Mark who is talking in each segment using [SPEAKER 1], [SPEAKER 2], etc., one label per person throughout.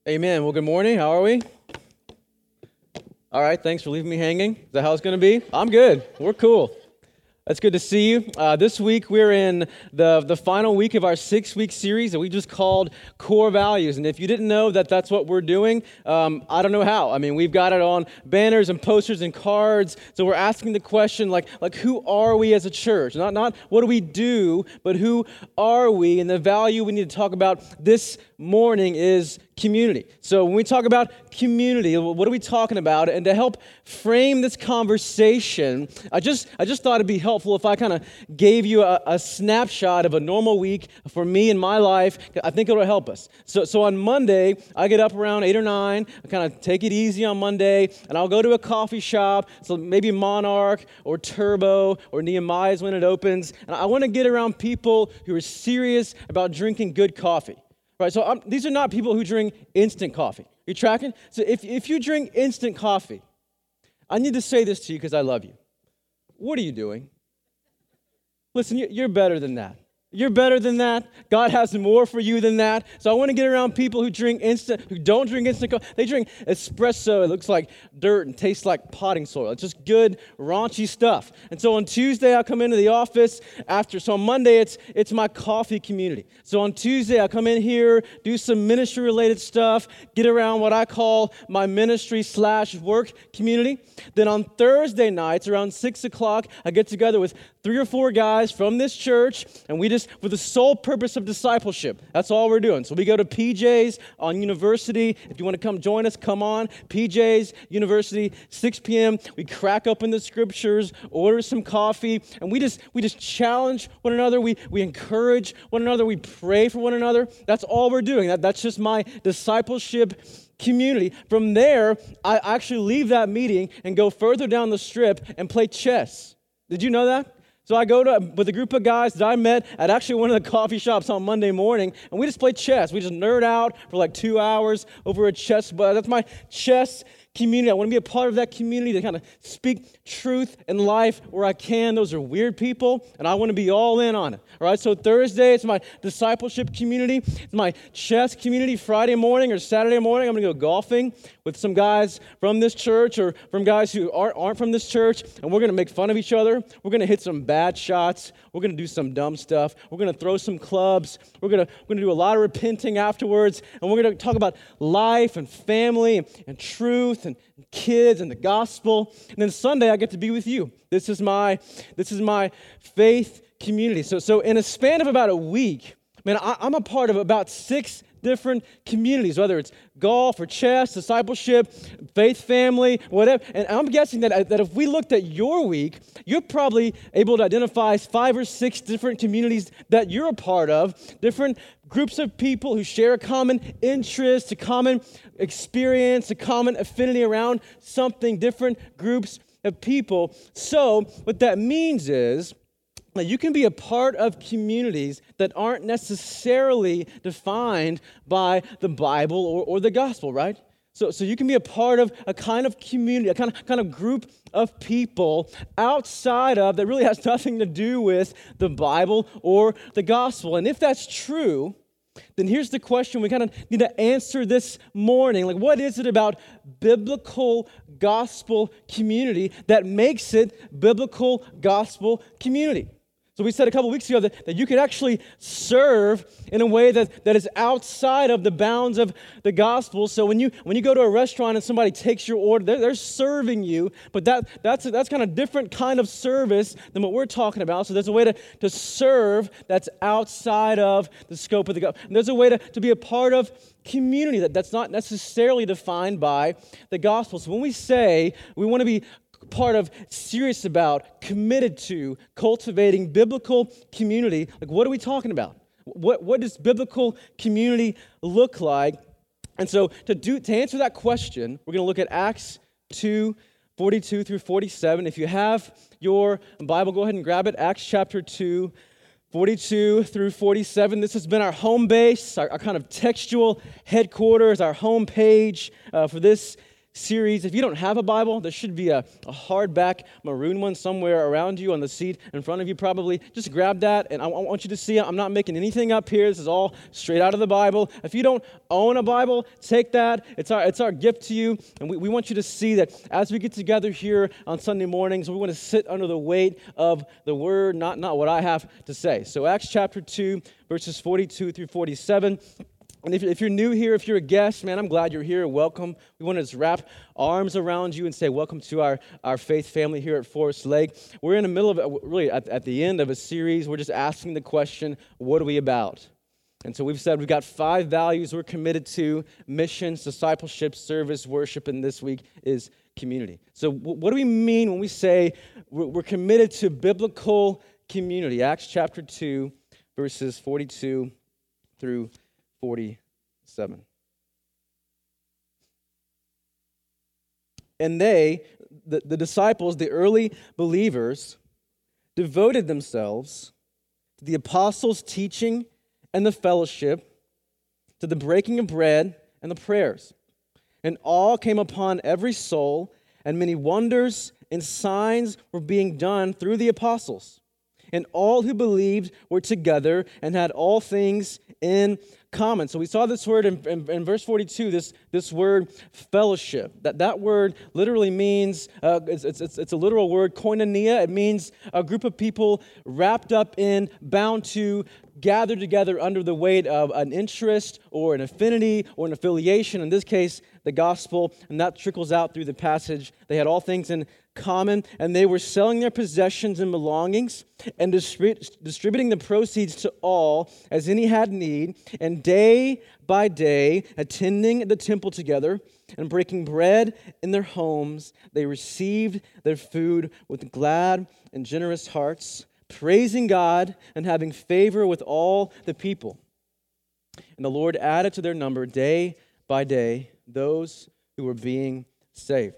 [SPEAKER 1] Amen. Well, good morning. How are we? All right. Thanks for leaving me hanging. Is that how it's going to be? I'm good. We're cool. It's good to see you. This week, we're in the final week of our 6-week series that we just called Core Values. And if you didn't know that that's what we're doing, I don't know how. I mean, we've got it on banners and posters and cards. So we're asking the question, like who are we as a church? Not what do we do, but who are we? And the value we need to talk about this morning is community. So when we talk about community, what are we talking about? And to help frame this conversation, I just thought it'd be helpful if I kind of gave you a snapshot of a normal week for me in my life. I think it'll help us. So on Monday, I get up around 8 or 9. I kind of take it easy on Monday, and I'll go to a coffee shop. So maybe Monarch or Turbo or Nehemiah's when it opens. And I want to get around people who are serious about drinking good coffee. Right, so these are not people who drink instant coffee. You tracking? So if you drink instant coffee, I need to say this to you because I love you. What are you doing? Listen, you're better than that. You're better than that. God has more for you than that. So I want to get around people who don't drink instant coffee. They drink espresso. It looks like dirt and tastes like potting soil. It's just good, raunchy stuff. And so on Tuesday, I'll come into the office so on Monday, it's my coffee community. So on Tuesday, I'll come in here, do some ministry-related stuff, get around what I call my ministry/work community. Then on Thursday nights, around 6 o'clock, I get together with 3 or 4 guys from this church, and we just, for the sole purpose of discipleship, that's all we're doing. So we go to PJ's on University. If you want to come join us, come on. PJ's University, 6 p.m. We crack open the scriptures, order some coffee, and we just challenge one another. We encourage one another. We pray for one another. That's all we're doing. That's just my discipleship community. From there, I actually leave that meeting and go further down the strip and play chess. Did you know that? So I go with a group of guys that I met at actually one of the coffee shops on Monday morning, and we just play chess. We just nerd out for like 2 hours over a chess. But that's my chess community. I want to be a part of that community to kind of speak truth and life where I can. Those are weird people, and I want to be all in on it. All right, so Thursday, it's my discipleship community. It's my chess community. Friday morning or Saturday morning, I'm going to go golfing with some guys from this church or from guys who aren't from this church, and we're going to make fun of each other. We're going to hit some bad shots. We're going to do some dumb stuff. We're going to throw some clubs. We're going to do a lot of repenting afterwards, and we're going to talk about life and family and truth and kids and the gospel. And then Sunday, I get to be with you. This is my faith community. So in a span of about a week, man, I'm a part of about 6 different communities, whether it's golf or chess, discipleship, faith family, whatever. And I'm guessing that if we looked at your week, you're probably able to identify 5 or 6 different communities that you're a part of, different groups of people who share a common interest, a common experience, a common affinity around something, different groups of people. So what that means is that you can be a part of communities that aren't necessarily defined by the Bible or the gospel, right? So you can be a part of a kind of community, a kind of group of people outside of that really has nothing to do with the Bible or the gospel. And if that's true, then here's the question we kind of need to answer this morning. Like, what is it about biblical gospel community that makes it biblical gospel community? So we said a couple weeks ago that you could actually serve in a way that is outside of the bounds of the gospel. So when you go to a restaurant and somebody takes your order, they're serving you, but that's kind of different kind of service than what we're talking about. So there's a way to serve that's outside of the scope of the gospel. And there's a way to be a part of community that's not necessarily defined by the gospel. So when we say we want to be part of, serious about, committed to cultivating biblical community, like what are we talking about? What does biblical community look like? And so to answer that question, we're going to look at Acts 2:42 through 47. If you have your Bible, go ahead and grab it. Acts chapter 2, 42 through 47. This has been our home base, our kind of textual headquarters, our home page for this series. If you don't have a Bible, there should be a hardback maroon one somewhere around you on the seat in front of you probably. Just grab that, and I want you to see, I'm not making anything up here. This is all straight out of the Bible. If you don't own a Bible, take that. It's our gift to you, and we want you to see that as we get together here on Sunday mornings, we want to sit under the weight of the Word, not what I have to say. So Acts chapter 2, verses 42 through 47. And if you're new here, if you're a guest, man, I'm glad you're here. Welcome. We want to just wrap arms around you and say welcome to our faith family here at Forest Lake. We're in the middle of, really at the end of a series. We're just asking the question, what are we about? And so we've said we've got 5 values we're committed to: missions, discipleship, service, worship, and this week is community. So what do we mean when we say we're committed to biblical community? Acts chapter 2, verses 42 through 47. And they, the disciples, the early believers, devoted themselves to the apostles' teaching and the fellowship, to the breaking of bread and the prayers. And awe came upon every soul, and many wonders and signs were being done through the apostles. And all who believed were together and had all things in common. So we saw this word in verse 42, this word fellowship. That word literally means, it's a literal word, koinonia. It means a group of people wrapped up in, bound to, gathered together under the weight of an interest or an affinity or an affiliation. In this case, the gospel, and that trickles out through the passage. They had all things in common, and they were selling their possessions and belongings and distributing the proceeds to all as any had need, and day by day attending the temple together and breaking bread in their homes, they received their food with glad and generous hearts, praising God and having favor with all the people. And the Lord added to their number day by day those who were being saved.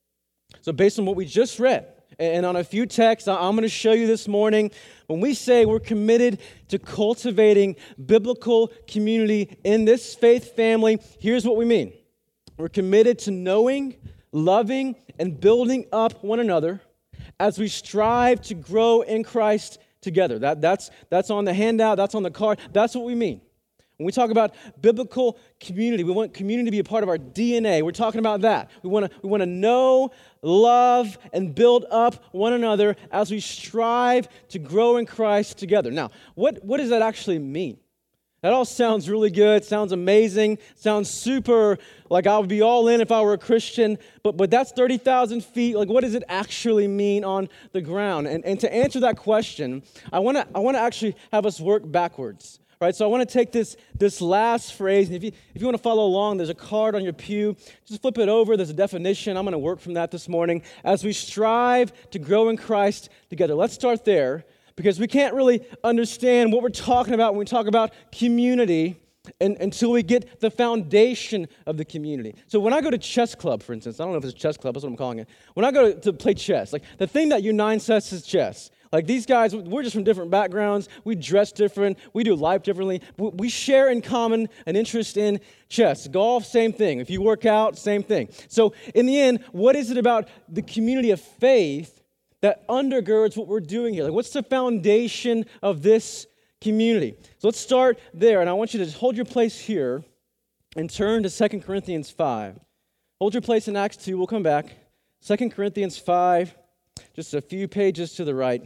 [SPEAKER 1] So based on what we just read, and on a few texts I'm going to show you this morning, when we say we're committed to cultivating biblical community in this faith family, here's what we mean. We're committed to knowing, loving, and building up one another as we strive to grow in Christ together. That's on the handout, that's on the card. That's what we mean. When we talk about biblical community, we want community to be a part of our DNA. We're talking about that. We want to know, love, and build up one another as we strive to grow in Christ together. Now, what does that actually mean? That all sounds really good, sounds amazing, sounds super, like I would be all in if I were a Christian, but that's 30,000 feet. Like, what does it actually mean on the ground? And to answer that question, I want to actually have us work backwards. Right, so I want to take this last phrase, and if you want to follow along, there's a card on your pew. Just flip it over. There's a definition. I'm going to work from that this morning as we strive to grow in Christ together. Let's start there, because we can't really understand what we're talking about when we talk about community until we get the foundation of the community. So when I go to chess club, for instance, I don't know if it's a chess club, that's what I'm calling it. When I go to play chess, like the thing that unites us is chess. Like these guys, we're just from different backgrounds. We dress different. We do life differently. We share in common an interest in chess. Golf, same thing. If you work out, same thing. So in the end, what is it about the community of faith that undergirds what we're doing here? Like, what's the foundation of this community? So let's start there. And I want you to just hold your place here and turn to 2 Corinthians 5. Hold your place in Acts 2. We'll come back. 2 Corinthians 5, just a few pages to the right.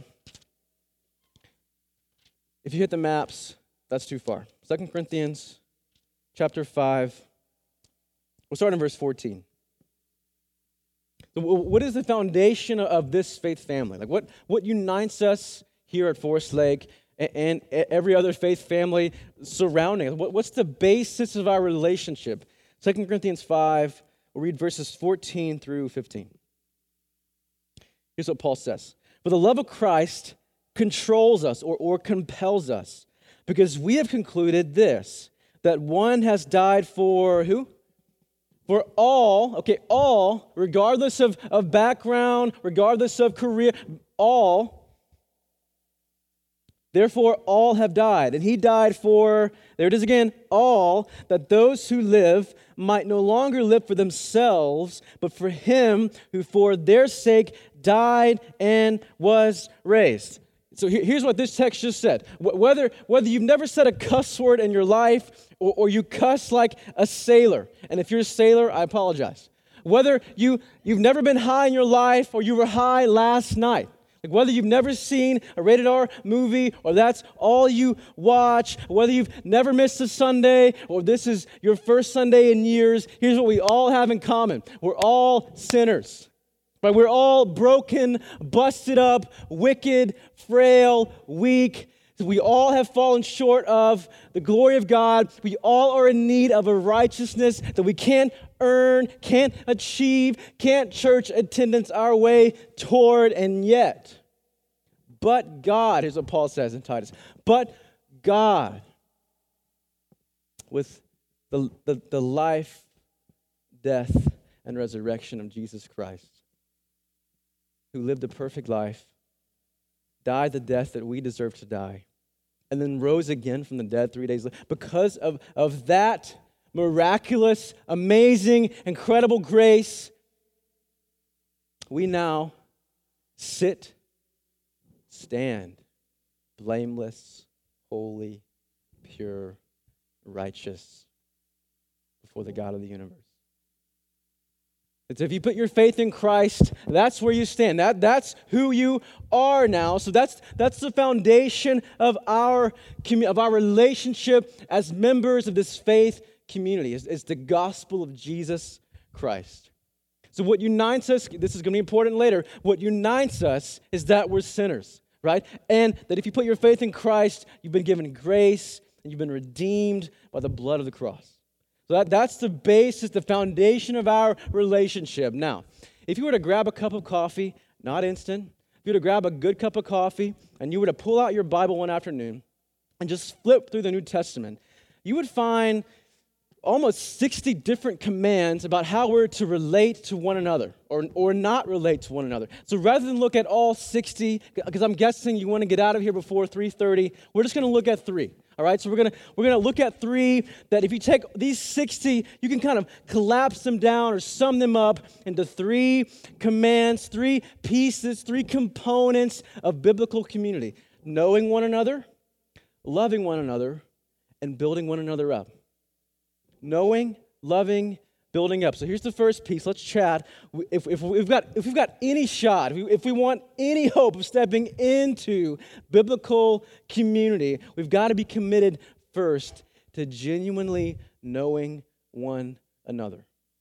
[SPEAKER 1] If you hit the maps, that's too far. 2 Corinthians chapter 5. We'll start in verse 14. What is the foundation of this faith family? Like what unites us here at Forest Lake and every other faith family surrounding us? What's the basis of our relationship? 2 Corinthians 5, we'll read verses 14 through 15. Here's what Paul says. For the love of Christ controls us or compels us, because we have concluded this, that one has died for who? For all, regardless of background, regardless of career, all, Therefore, all have died. And he died for, there it is again, all, that those who live might no longer live for themselves, but for him who for their sake died and was raised. So here's what this text just said. Whether you've never said a cuss word in your life or you cuss like a sailor, and if you're a sailor, I apologize. Whether you've never been high in your life or you were high last night. Like whether you've never seen a rated R movie or that's all you watch, whether you've never missed a Sunday or this is your first Sunday in years, here's what we all have in common. We're all sinners. Right? We're all broken, busted up, wicked, frail, weak. We all have fallen short of the glory of God. We all are in need of a righteousness that we can't earn, can't achieve, can't church attendance our way toward, and yet, but God, here's what Paul says in Titus, but God, with the life, death, and resurrection of Jesus Christ, who lived a perfect life, died the death that we deserve to die, and then rose again from the dead 3 days later. Because of that miraculous, amazing, incredible grace, we now stand, blameless, holy, pure, righteous before the God of the universe. It's if you put your faith in Christ, that's where you stand. That's who you are now. So that's the foundation of our relationship as members of this faith community. It's the gospel of Jesus Christ. So what unites us, this is going to be important later, what unites us is that we're sinners, right? And that if you put your faith in Christ, you've been given grace and you've been redeemed by the blood of the cross. So that's the basis, the foundation of our relationship. Now, if you were to grab a cup of coffee, not instant, if you were to grab a good cup of coffee and you were to pull out your Bible one afternoon and just flip through the New Testament, you would find almost 60 different commands about how we're to relate to one another or not relate to one another. So rather than look at all 60, because I'm guessing you want to get out of here before 3:30, we're just going to look at 3. All right, so we're gonna look at 3 that if you take these 60, you can kind of collapse them down or sum them up into 3 commands, 3 pieces, 3 components of biblical community. Knowing one another, loving one another, and building one another up. Knowing, loving, building up. So here's the first piece. Let's chat. If we've got any shot, if we want any hope of stepping into biblical community, we've got to be committed first to genuinely knowing one another.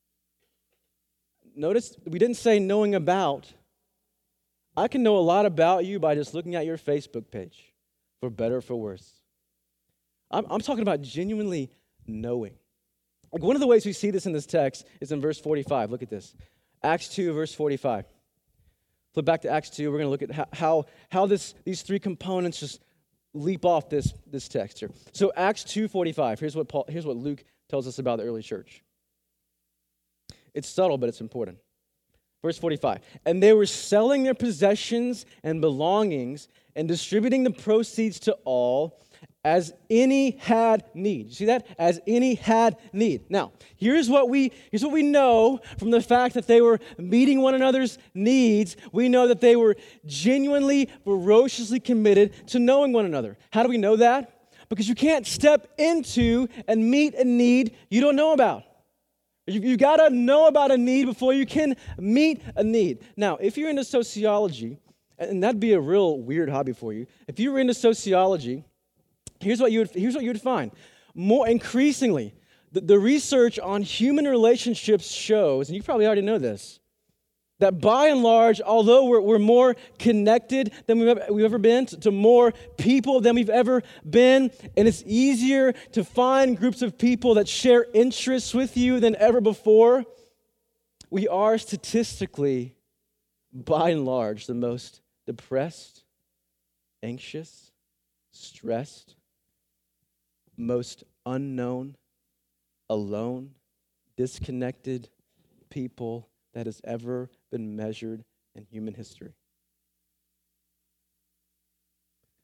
[SPEAKER 1] Notice we didn't say knowing about. I can know a lot about you by just looking at your Facebook page, for better or for worse. I'm talking about genuinely knowing. Like one of the ways we see this in this text is in verse 45. Look at this. Acts 2, verse 45. Flip back to Acts 2. We're going to look at how these 3 components just leap off this text here. So Acts 2:45. Here's what Luke tells us about the early church. It's subtle, but it's important. Verse 45. And they were selling their possessions and belongings and distributing the proceeds to all as any had need. You see that? As any had need. Now, here's what we know from the fact that they were meeting one another's needs. We know that they were genuinely, ferociously committed to knowing one another. How do we know that? Because you can't step into and meet a need you don't know about. You've got to know about a need before you can meet a need. Now, if you're into sociology, and that'd be a real weird hobby for you, if you were into sociology, here's what you would find. More increasingly, the research on human relationships shows, and you probably already know this, that by and large, although we're more connected than we've ever been to more people than we've ever been, and it's easier to find groups of people that share interests with you than ever before, we are statistically, by and large, the most depressed, anxious, stressed, most unknown, alone, disconnected people that has ever been measured in human history.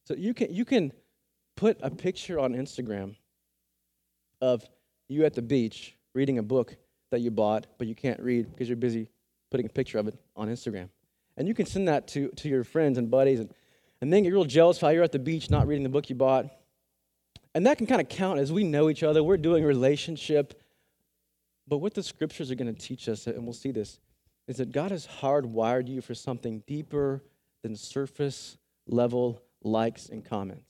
[SPEAKER 1] So you can put a picture on Instagram of you at the beach reading a book that you bought, but you can't read because you're busy putting a picture of it on Instagram. And you can send that to your friends and buddies, and then get real jealous how you're at the beach not reading the book you bought. And that can kind of count as we know each other. We're doing relationship. But what the scriptures are going to teach us, and we'll see this, is that God has hardwired you for something deeper than surface level likes and comments.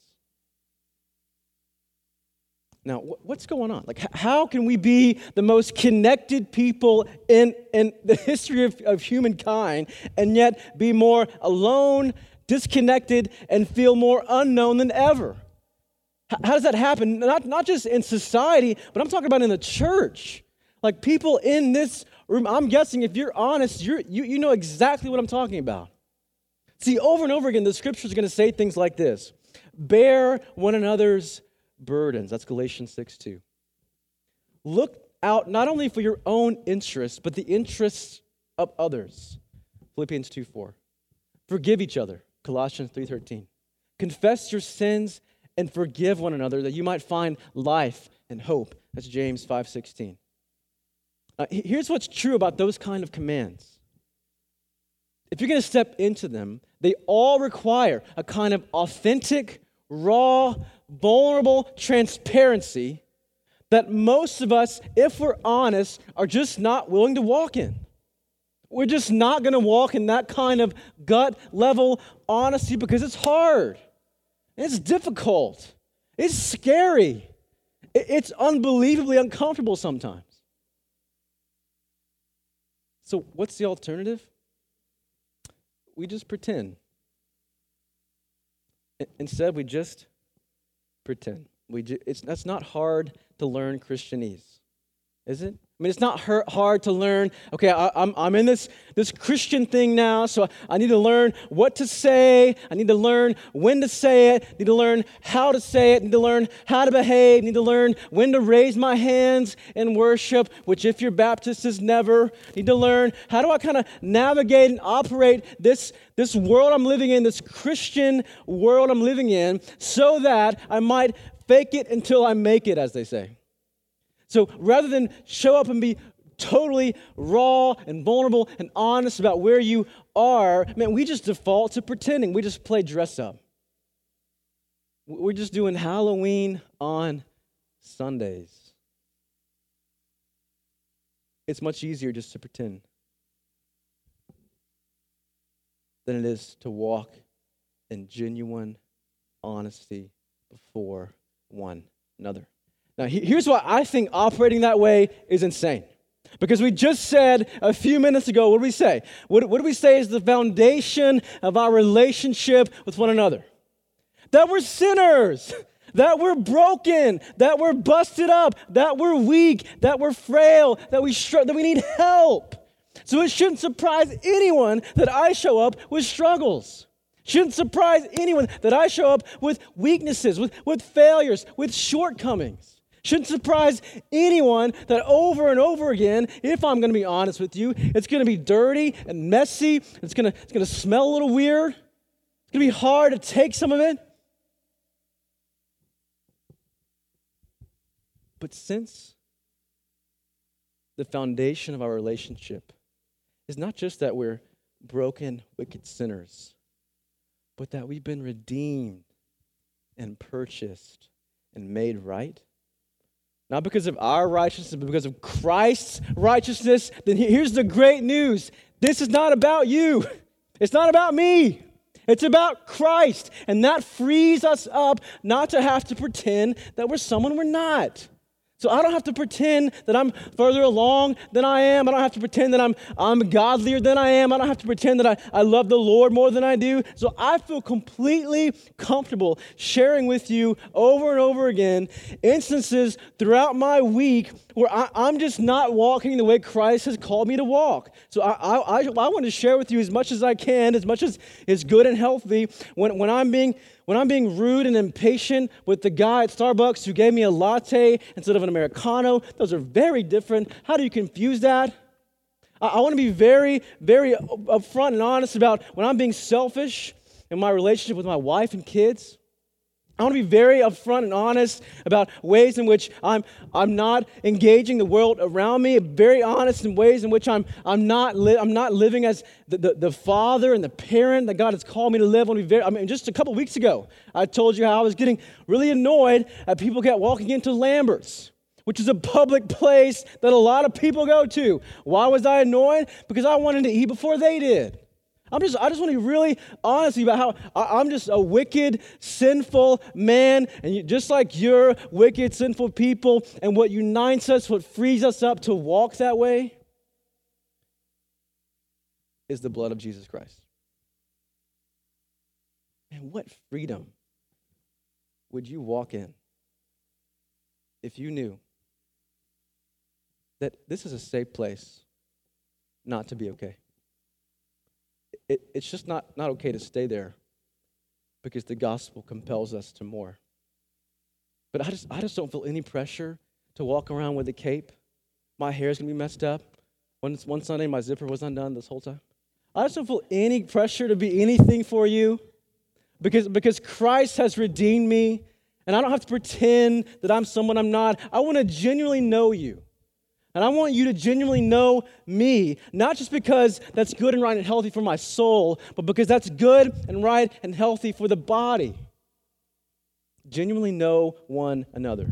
[SPEAKER 1] Now, what's going on? Like, how can we be the most connected people in the history of humankind and yet be more alone, disconnected, and feel more unknown than ever? How does that happen? Not just in society, but I'm talking about in the church. Like, people in this room, I'm guessing if you're honest, you know exactly what I'm talking about. See, over and over again, the scriptures are going to say things like this: bear one another's burdens. That's Galatians 6:2. Look out not only for your own interests, but the interests of others. Philippians 2:4. Forgive each other. Colossians 3:13. Confess your sins and forgive one another that you might find life and hope. That's James 5:16. Here's what's true about those kind of commands. If you're going to step into them, they all require a kind of authentic, raw, vulnerable transparency that most of us, if we're honest, are just not willing to walk in. We're just not going to walk in that kind of gut level honesty because it's hard. It's difficult. It's scary. It's unbelievably uncomfortable sometimes. So what's the alternative? We just pretend. Instead, we just pretend. That's not hard to learn Christianese, is it? I mean, it's not hard to learn, okay, I'm in this Christian thing now, so I need to learn what to say. I need to learn when to say it. I need to learn how to say it. I need to learn how to behave. I need to learn when to raise my hands in worship, which if you're Baptist is never. I need to learn how do I kind of navigate and operate this world I'm living in, this Christian world I'm living in, so that I might fake it until I make it, as they say. So rather than show up and be totally raw and vulnerable and honest about where you are, man, we just default to pretending. We just play dress up. We're just doing Halloween on Sundays. It's much easier just to pretend than it is to walk in genuine honesty before one another. Now, here's why I think operating that way is insane. Because we just said a few minutes ago, what did we say? What do we say is the foundation of our relationship with one another? That we're sinners, that we're broken, that we're busted up, that we're weak, that we're frail, that we need help. So it shouldn't surprise anyone that I show up with struggles. Shouldn't surprise anyone that I show up with weaknesses, with failures, with shortcomings. Shouldn't surprise anyone that over and over again, if I'm going to be honest with you, it's going to be dirty and messy. It's going to smell a little weird. It's going to be hard to take some of it. But since the foundation of our relationship is not just that we're broken, wicked sinners, but that we've been redeemed and purchased and made right, not because of our righteousness, but because of Christ's righteousness, then here's the great news. This is not about you. It's not about me. It's about Christ. And that frees us up not to have to pretend that we're someone we're not. So I don't have to pretend that I'm further along than I am. I don't have to pretend that I'm godlier than I am. I don't have to pretend that I love the Lord more than I do. So I feel completely comfortable sharing with you over and over again instances throughout my week where I'm just not walking the way Christ has called me to walk. So I want to share with you as much as I can, as much as is good and healthy. When I'm being rude and impatient with the guy at Starbucks who gave me a latte instead of an Americano, those are very different. How do you confuse that? I want to be very, very upfront and honest about when I'm being selfish in my relationship with my wife and kids. I want to be very upfront and honest about ways in which I'm not engaging the world around me. Very honest in ways in which I'm not living as the father and the parent that God has called me to live. Just a couple weeks ago, I told you how I was getting really annoyed at people kept walking into Lambert's, which is a public place that a lot of people go to. Why was I annoyed? Because I wanted to eat before they did. I just want to be really honest about how I'm just a wicked, sinful man, and just like you're wicked, sinful people, and what unites us, what frees us up to walk that way, is the blood of Jesus Christ. And what freedom would you walk in if you knew that this is a safe place not to be okay? It's just not okay to stay there because the gospel compels us to more. But I just don't feel any pressure to walk around with a cape. My hair's going to be messed up. One Sunday, my zipper was undone this whole time. I just don't feel any pressure to be anything for you because Christ has redeemed me, and I don't have to pretend that I'm someone I'm not. I want to genuinely know you. And I want you to genuinely know me, not just because that's good and right and healthy for my soul, but because that's good and right and healthy for the body. Genuinely know one another.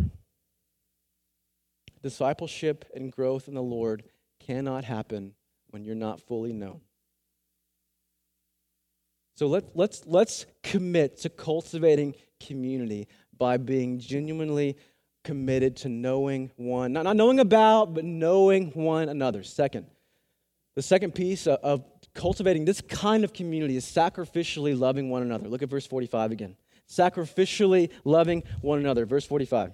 [SPEAKER 1] Discipleship and growth in the Lord cannot happen when you're not fully known. So let's commit to cultivating community by being genuinely committed to knowing one, not knowing about, but knowing one another. The second piece of cultivating this kind of community is sacrificially loving one another. Look at verse 45 again. Sacrificially loving one another. Verse 45.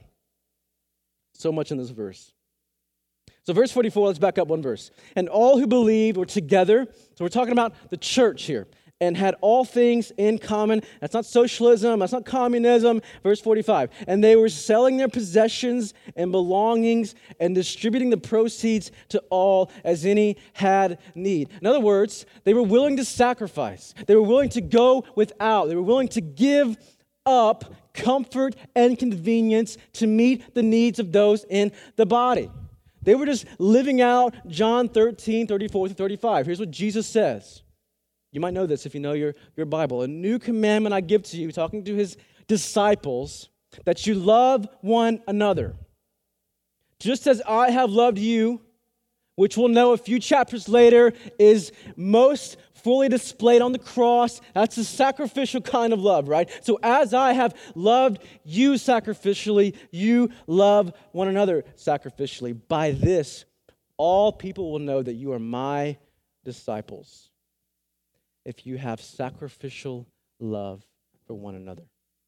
[SPEAKER 1] So much in this verse. So verse 44, let's back up one verse. And all who believed were together. So we're talking about the church here. And had all things in common. That's not socialism. That's not communism. Verse 45. And they were selling their possessions and belongings and distributing the proceeds to all as any had need. In other words, they were willing to sacrifice. They were willing to go without. They were willing to give up comfort and convenience to meet the needs of those in the body. They were just living out John 13, 34 through 35. Here's what Jesus says. You might know this if you know your Bible. A new commandment I give to you, talking to his disciples, that you love one another. Just as I have loved you, which we'll know a few chapters later is most fully displayed on the cross. That's a sacrificial kind of love, right? So as I have loved you sacrificially, you love one another sacrificially. By this, all people will know that you are my disciples, if you have sacrificial love for one another.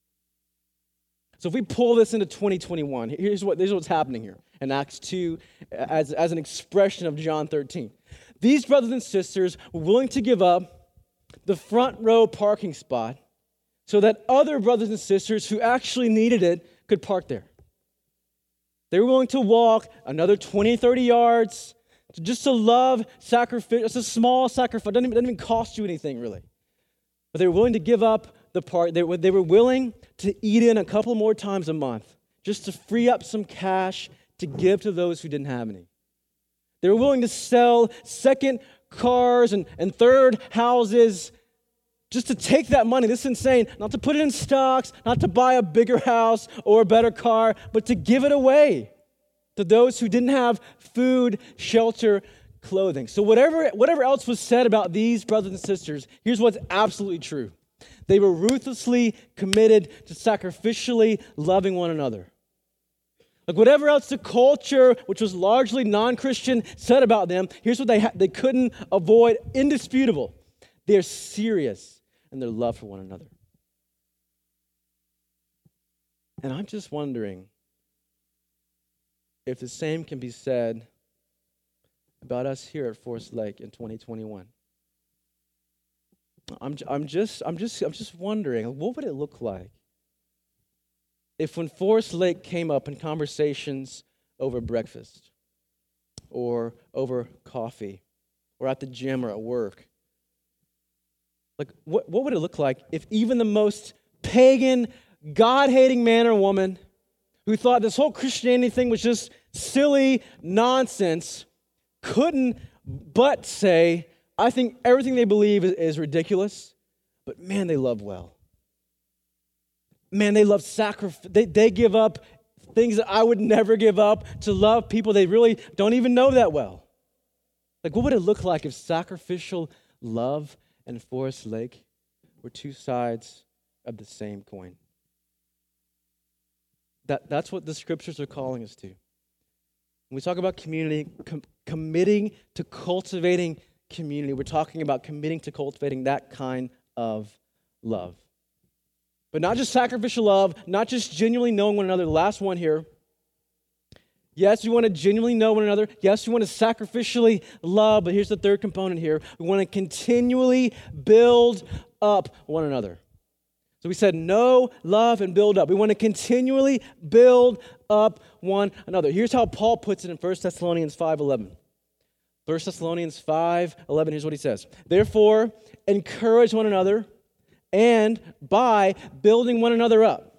[SPEAKER 1] So if we pull this into 2021, here's what's happening here in Acts 2 as an expression of John 13. These brothers and sisters were willing to give up the front row parking spot so that other brothers and sisters who actually needed it could park there. They were willing to walk another 20, 30 yards just to love sacrifice. It's a small sacrifice. It doesn't even cost you anything, really. But they were willing to give up the part. They were willing to eat in a couple more times a month just to free up some cash to give to those who didn't have any. They were willing to sell second cars and third houses just to take that money. This is insane. Not to put it in stocks, not to buy a bigger house or a better car, but to give it away to those who didn't have food, shelter, clothing. So whatever else was said about these brothers and sisters, here's what's absolutely true. They were ruthlessly committed to sacrificially loving one another. Like whatever else the culture, which was largely non-Christian, said about them, here's what they couldn't avoid, indisputable. They're serious in their love for one another. And I'm just wondering if the same can be said about us here at Forest Lake in 2021. I'm just wondering, what would it look like if when Forest Lake came up in conversations over breakfast or over coffee or at the gym or at work, like what would it look like if even the most pagan, God-hating man or woman who thought this whole Christianity thing was just silly nonsense couldn't but say, I think everything they believe is ridiculous, but man, they love well. Man, they love sacrifice. They give up things that I would never give up to love people they really don't even know that well. Like, what would it look like if sacrificial love and Forest Lake were two sides of the same coin? That's what the scriptures are calling us to. When we talk about community, committing to cultivating community, we're talking about committing to cultivating that kind of love. But not just sacrificial love, not just genuinely knowing one another. The last one here. Yes, we want to genuinely know one another. Yes, we want to sacrificially love, but here's the third component here. We want to continually build up one another. So we said know, love, and build up. We want to continually build up one another. Here's how Paul puts it in 1 Thessalonians 5:11. 1 Thessalonians 5:11, here's what he says. Therefore, encourage one another, and by building one another up.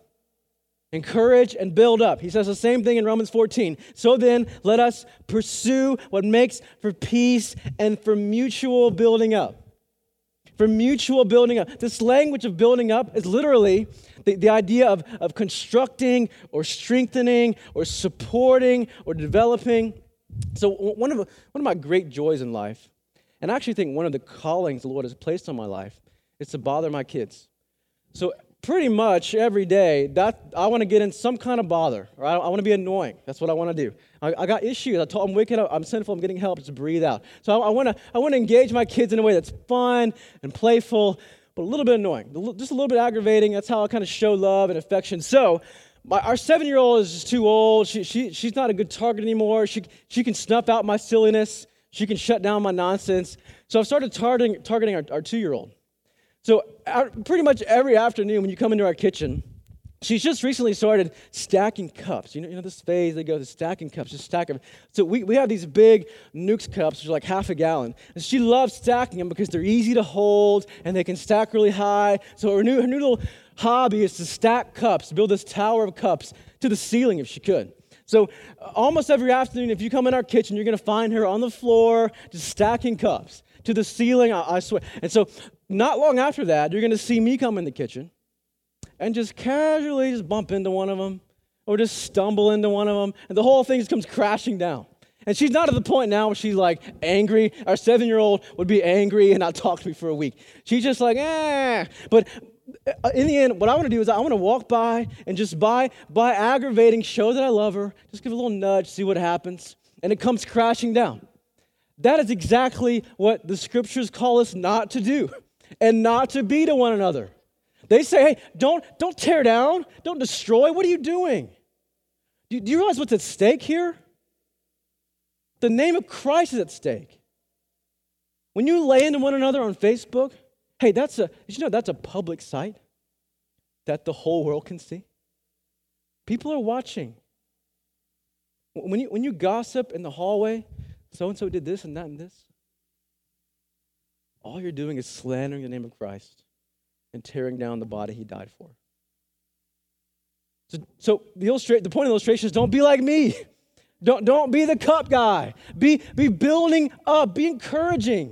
[SPEAKER 1] Encourage and build up. He says the same thing in Romans 14. So then, let us pursue what makes for peace and for mutual building up. For mutual building up. This language of building up is literally the idea of constructing or strengthening or supporting or developing. So one of my great joys in life, and I actually think one of the callings the Lord has placed on my life, is to bother my kids. So pretty much every day, that I want to get in some kind of bother, or I want to be annoying. That's what I want to do. I got issues. I'm wicked. I'm sinful. I'm getting help. Just breathe out. So I want to engage my kids in a way that's fun and playful, but a little bit annoying, just a little bit aggravating. That's how I kind of show love and affection. So our 7-year-old is just too old. She's not a good target anymore. She can snuff out my silliness. She can shut down my nonsense. So I've started targeting our 2-year-old. So pretty much every afternoon when you come into our kitchen, she's just recently started stacking cups. You know this phase they go to stacking cups, just stack them. So we have these big Nukes cups, which are like half a gallon. And she loves stacking them because they're easy to hold and they can stack really high. So her new little hobby is to stack cups, build this tower of cups to the ceiling if she could. So almost every afternoon, if you come in our kitchen, you're going to find her on the floor just stacking cups to the ceiling, I swear. And so not long after that, you're going to see me come in the kitchen and just casually just bump into one of them or just stumble into one of them, and the whole thing just comes crashing down. And she's not at the point now where she's like angry. Our 7-year-old would be angry and not talk to me for a week. She's just like, But in the end, what I want to do is I want to walk by and just by aggravating, show that I love her, just give a little nudge, see what happens, and it comes crashing down. That is exactly what the scriptures call us not to do and not to be to one another. They say, hey, don't tear down, don't destroy. What are you doing? Do you realize what's at stake here? The name of Christ is at stake. When you lay into one another on Facebook, hey, did you know that's a public site that the whole world can see? People are watching. When you gossip in the hallway, so-and-so did this and that and this, all you're doing is slandering the name of Christ and tearing down the body he died for. So the point of the illustration is don't be like me. Don't be the cup guy. Be building up. Be encouraging.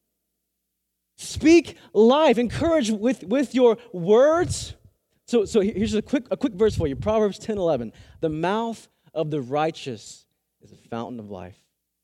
[SPEAKER 1] Speak life. Encourage with your words. So here's a quick verse for you. Proverbs 10:11. The mouth of the righteous is a fountain of life.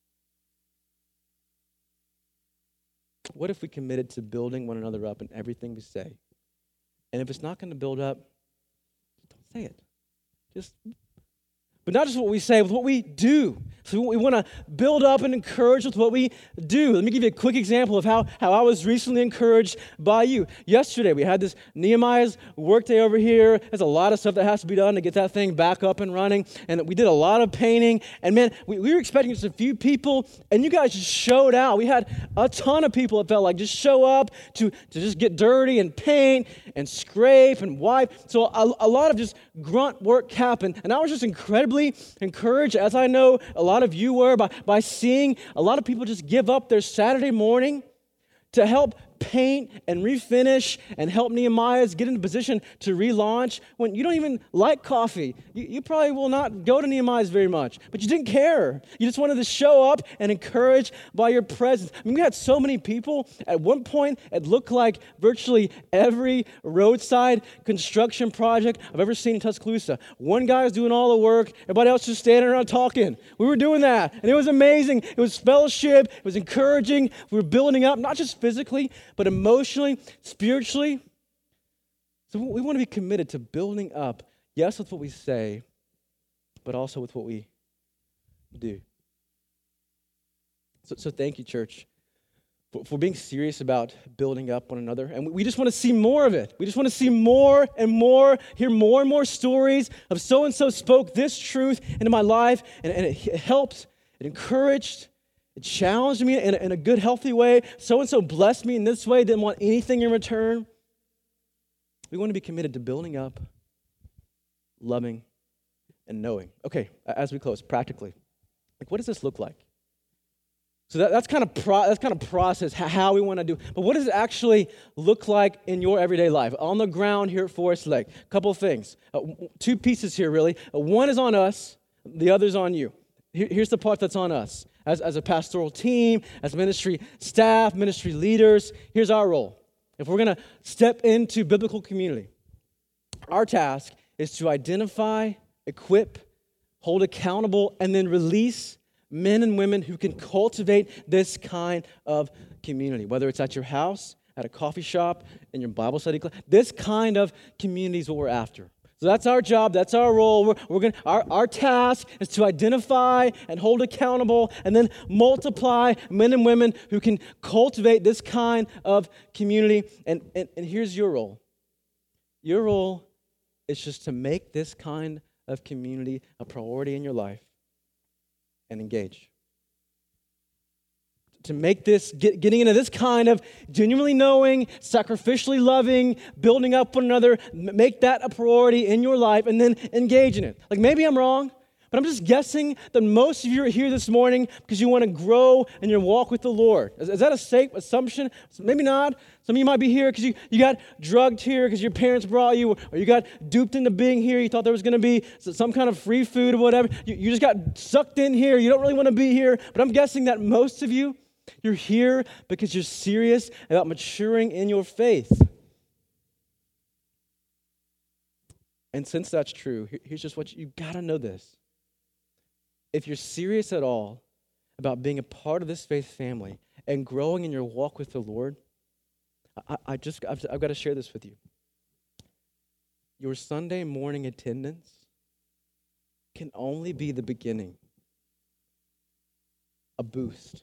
[SPEAKER 1] What if we committed to building one another up in everything we say? And if it's not going to build up, don't say it. But not just what we say, but what we do. So we want to build up and encourage with what we do. Let me give you a quick example of how I was recently encouraged by you. Yesterday, we had this Nehemiah's work day over here. There's a lot of stuff that has to be done to get that thing back up and running. And we did a lot of painting. And man, we were expecting just a few people, and you guys just showed out. We had a ton of people, it felt like, just show up to just get dirty and paint and scrape and wipe. So a lot of just grunt work happened. And I was just incredibly encouraged, as I know a lot of you were, by seeing a lot of people just give up their Saturday morning to help paint and refinish and help Nehemiah's get in a position to relaunch when you don't even like coffee. You probably will not go to Nehemiah's very much, but you didn't care. You just wanted to show up and encourage by your presence. I mean, we had so many people. At one point, it looked like virtually every roadside construction project I've ever seen in Tuscaloosa. One guy was doing all the work, everybody else just standing around talking. We were doing that, and it was amazing. It was fellowship. It was encouraging. We were building up, not just physically, but emotionally, spiritually. So we want to be committed to building up, yes, with what we say, but also with what we do. So thank you, church, for being serious about building up one another. And we just want to see more of it. We just want to see more and more, hear more and more stories of so-and-so spoke this truth into my life, and it helped, it encouraged, it challenged me in a good, healthy way. So-and-so blessed me in this way, didn't want anything in return. We want to be committed to building up, loving, and knowing. Okay, as we close, practically, like what does this look like? So that's kind of process how we want to do. But what does it actually look like in your everyday life? On the ground here at Forest Lake, a couple of things. Two pieces here, really. One is on us, the other's on you. Here's the part that's on us. As a pastoral team, as ministry staff, ministry leaders, here's our role. If we're going to step into biblical community, our task is to identify, equip, hold accountable, and then release men and women who can cultivate this kind of community, whether it's at your house, at a coffee shop, in your Bible study class. This kind of community is what we're after. So that's our job, that's our role. Our task is to identify and hold accountable and then multiply men and women who can cultivate this kind of community. And here's your role. Your role is just to make this kind of community a priority in your life and engage. To make this, getting into this kind of genuinely knowing, sacrificially loving, building up one another, make that a priority in your life and then engage in it. Like maybe I'm wrong, but I'm just guessing that most of you are here this morning because you want to grow in your walk with the Lord. Is that a safe assumption? Maybe not. Some of you might be here because you got drugged here because your parents brought you, or you got duped into being here. You thought there was going to be some kind of free food or whatever. You just got sucked in here. You don't really want to be here. But I'm guessing that most of you, you're here because you're serious about maturing in your faith. And since that's true, here's just what you got to know this. If you're serious at all about being a part of this faith family and growing in your walk with the Lord, I've got to share this with you. Your Sunday morning attendance can only be the beginning, a boost.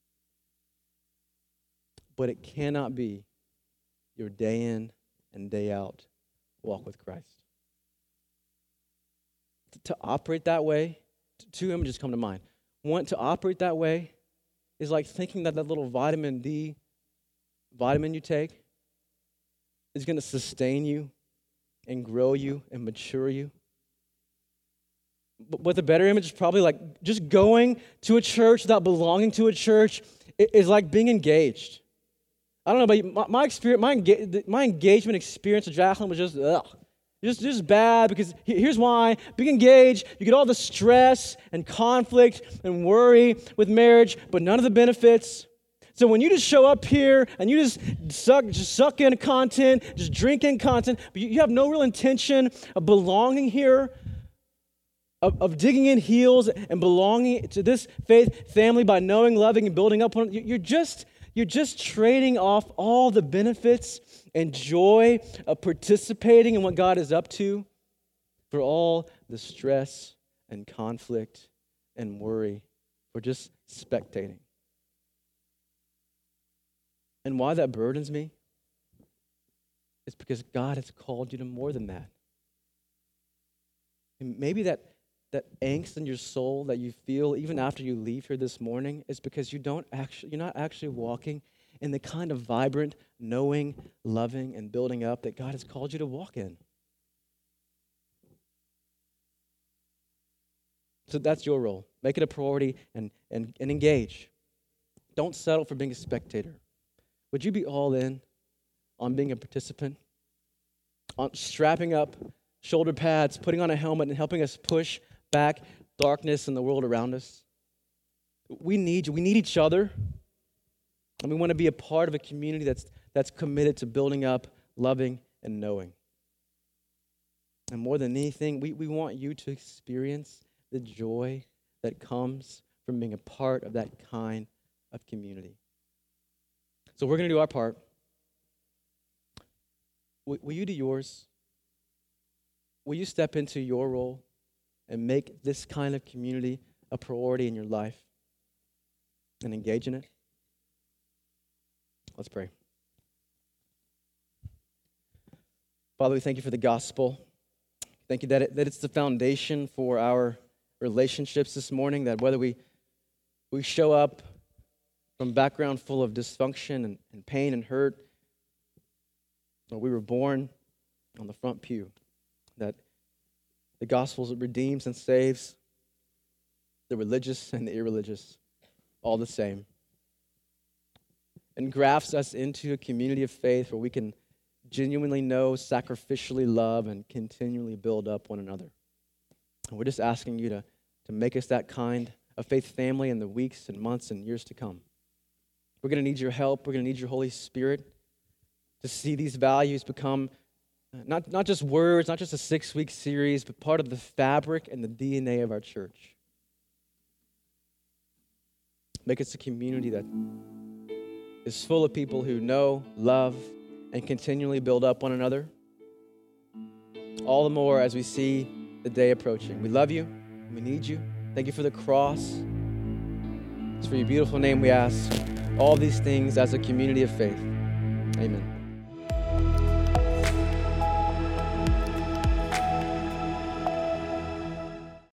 [SPEAKER 1] But it cannot be your day in and day out walk with Christ. To operate that way, two images come to mind. One, to operate that way is like thinking that little vitamin D vitamin you take is going to sustain you and grow you and mature you. But the better image is probably like just going to a church without belonging to a church is like being engaged. I don't know about you, my experience, my engagement experience with Jacqueline was just bad because here's why. Being engaged, you get all the stress and conflict and worry with marriage, but none of the benefits. So when you just show up here and you just suck in content, just drink in content, but you have no real intention of belonging here, of digging in heels and belonging to this faith family by knowing, loving, and building up on it, you're just trading off all the benefits and joy of participating in what God is up to for all the stress and conflict and worry for just spectating. And why that burdens me is because God has called you to more than that. And maybe that angst in your soul that you feel even after you leave here this morning is because you're not actually walking in the kind of vibrant, knowing, loving, and building up that God has called you to walk in. So that's your role. Make it a priority and engage. Don't settle for being a spectator. Would you be all in on being a participant, on strapping up shoulder pads, putting on a helmet, and helping us push back darkness in the world around us? We need you. We need each other. And we want to be a part of a community that's committed to building up, loving, and knowing. And more than anything, we want you to experience the joy that comes from being a part of that kind of community. So we're going to do our part. Will you do yours? Will you step into your role and make this kind of community a priority in your life and engage in it? Let's pray. Father, we thank you for the gospel. Thank you that it's the foundation for our relationships this morning, that whether we show up from a background full of dysfunction and pain and hurt, or we were born on the front pew, that the gospel redeems and saves the religious and the irreligious, all the same, and grafts us into a community of faith where we can genuinely know, sacrificially love, and continually build up one another. And we're just asking you to make us that kind of faith family in the weeks and months and years to come. We're going to need your help. We're going to need your Holy Spirit to see these values become not just words, not just a 6-week series, but part of the fabric and the DNA of our church. Make us a community that is full of people who know, love, and continually build up one another. All the more as we see the day approaching. We love you. We need you. Thank you for the cross. It's for your beautiful name we ask all these things as a community of faith. Amen.